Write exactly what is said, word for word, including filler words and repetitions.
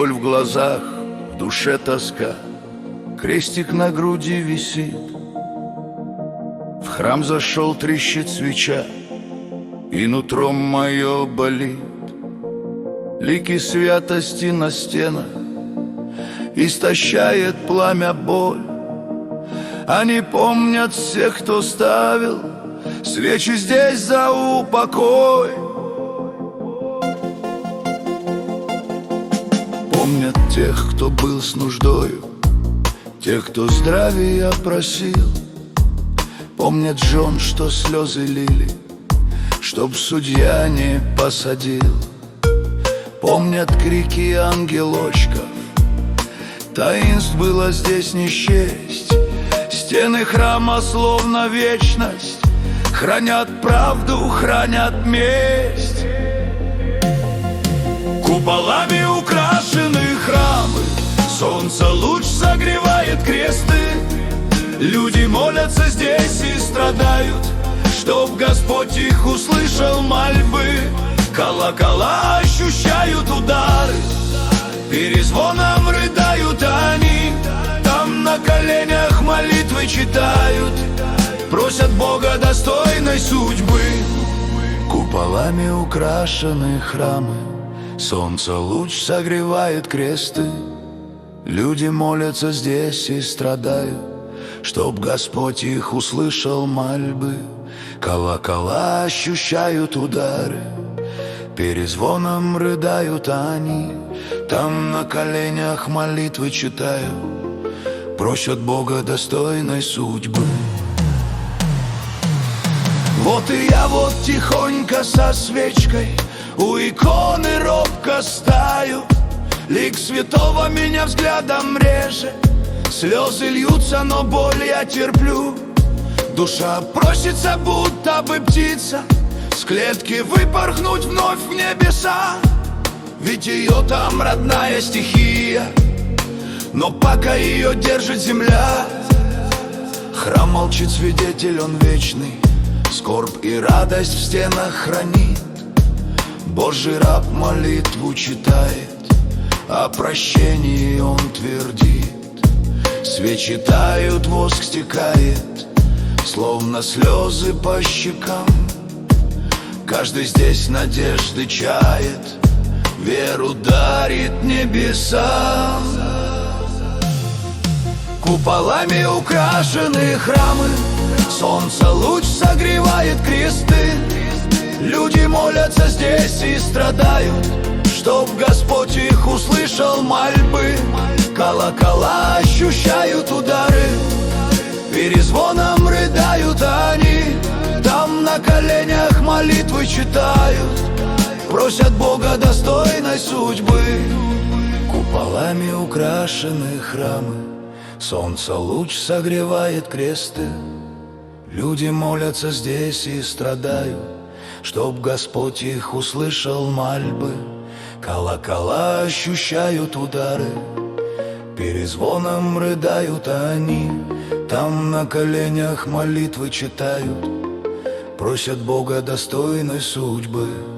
боль в глазах, в душе тоска, крестик на груди висит. В храм зашел, трещит свеча, и нутром мое болит. Лики святости на стенах истощает пламя боль. Они помнят всех, кто ставил свечи здесь за упокой. Помнят тех, кто был с нуждою, тех, кто здравия просил. Помнят жен, что слезы лили, чтоб судья не посадил. Помнят крики ангелочков, таинств было здесь не счесть. Стены храма словно вечность хранят правду, хранят месть. Куполами украшены храмы, солнце луч согревает кресты. Люди молятся здесь и страдают, чтоб Господь их услышал мольбы. Колокола ощущают удары, перезвоном рыдают они. Там на коленях молитвы читают, просят Бога достойной судьбы. Куполами украшены храмы, солнце луч согревает кресты. Люди молятся здесь и страдают, чтоб Господь их услышал мольбы. Колокола ощущают удары, перезвоном рыдают они. Там на коленях молитвы читают, просят Бога достойной судьбы. Вот и я вот тихонько со свечкой у иконы робко стою. Лик святого меня взглядом режет, слезы льются, но боль я терплю. Душа просится, будто бы птица, с клетки выпорхнуть вновь в небеса. Ведь ее там родная стихия, но пока ее держит земля. Храм молчит, свидетель он вечный, скорбь и радость в стенах хранит. Божий раб молитву читает, о прощении он твердит. Свечи тают, воск стекает, словно слезы по щекам. Каждый здесь надежды чает, веру дарит небесам. Куполами украшены храмы, солнце луч согревает кресты. Люди молятся здесь и страдают, чтоб Господь их услышал мольбы. Колокола ощущают удары, перезвоном рыдают они. Там на коленях молитвы читают, просят Бога достойной судьбы. Куполами украшены храмы, солнце луч согревает кресты. Люди молятся здесь и страдают, чтоб Господь их услышал мольбы. Колокола ощущают удары, перезвоном рыдают они. Там на коленях молитвы читают, просят Бога достойной судьбы.